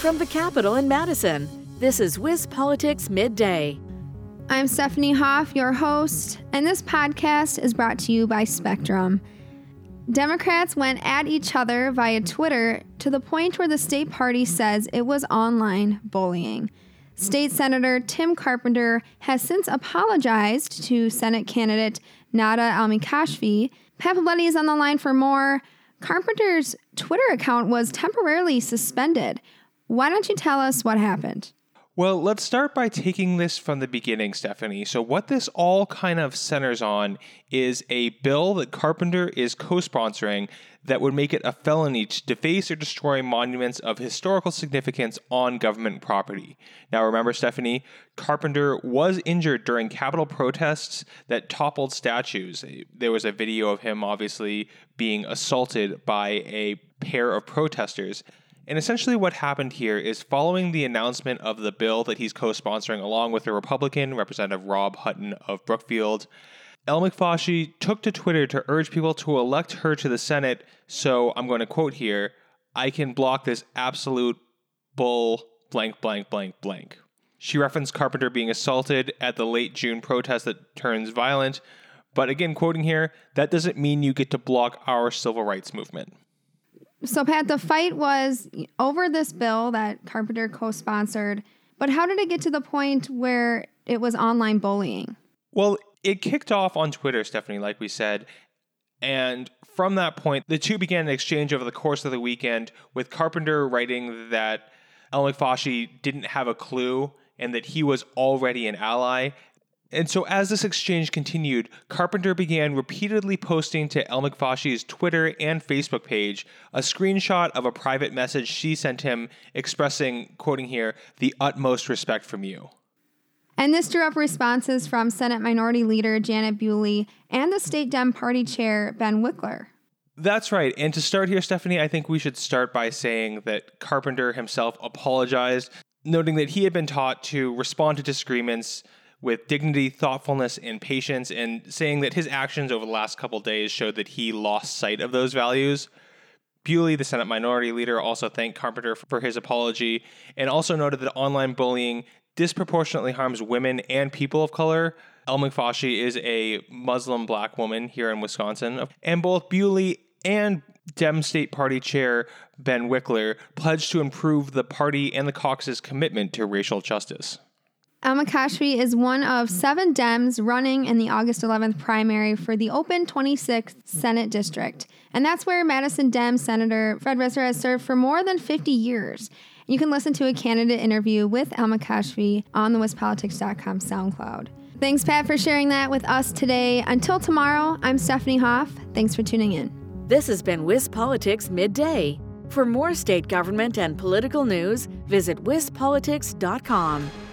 From the Capitol in Madison, this is WisPolitics Midday. I'm Stephanie Hoff, your host, and this podcast is brought to you by Spectrum. Democrats went at each other via Twitter to the point where the state party says it was online bullying. State Senator Tim Carpenter has since apologized to Senate candidate Nada Al-Mikashfi. Pat Pawlenty is on the line for more. Carpenter's Twitter account was temporarily suspended. Why don't you tell us what happened? Well, let's start by taking this from the beginning, Stephanie. So what this all kind of centers on is a bill that Carpenter is co-sponsoring that would make it a felony to deface or destroy monuments of historical significance on government property. Now, remember, Stephanie, Carpenter was injured during Capitol protests that toppled statues. There was a video of him obviously being assaulted by a pair of protesters. And essentially what happened here is following the announcement of the bill that he's co-sponsoring along with the Republican, Representative Rob Hutton of Brookfield, El-Mikashfi took to Twitter to urge people to elect her to the Senate. So I'm going to quote here, "I can block this absolute bull blank, blank, blank, blank." She referenced Carpenter being assaulted at the late June protest that turns violent. But again, quoting here, that doesn't mean you get to block our civil rights movement. So, Pat, the fight was over this bill that Carpenter co-sponsored, but how did it get to the point where it was online bullying? Well, it kicked off on Twitter, Stephanie, like we said, and from that point, the two began an exchange over the course of the weekend, with Carpenter writing that El-Mikashfi didn't have a clue and that he was already an ally. And so as this exchange continued, Carpenter began repeatedly posting to El-Mikashfi's Twitter and Facebook page a screenshot of a private message she sent him expressing, quoting here, "the utmost respect from you." And this drew up responses from Senate Minority Leader Janet Bewley and the State Dem Party Chair Ben Wickler. That's right. And to start here, Stephanie, I think we should start by saying that Carpenter himself apologized, noting that he had been taught to respond to disagreements with dignity, thoughtfulness, and patience, and saying that his actions over the last couple days showed that he lost sight of those values. Bewley, the Senate Minority Leader, also thanked Carpenter for his apology and also noted that online bullying disproportionately harms women and people of color. El-Mikashfi is a Muslim black woman here in Wisconsin, and both Bewley and Dem State Party Chair Ben Wickler pledged to improve the party and the caucus's commitment to racial justice. El-Mikashfi is one of 7 Dems running in the August 11th primary for the open 26th Senate District. And that's where Madison Dem Senator Fred Risser has served for more than 50 years. You can listen to a candidate interview with El-Mikashfi on the WisPolitics.com SoundCloud. Thanks, Pat, for sharing that with us today. Until tomorrow, I'm Stephanie Hoff. Thanks for tuning in. This has been WisPolitics Midday. For more state government and political news, visit WisPolitics.com.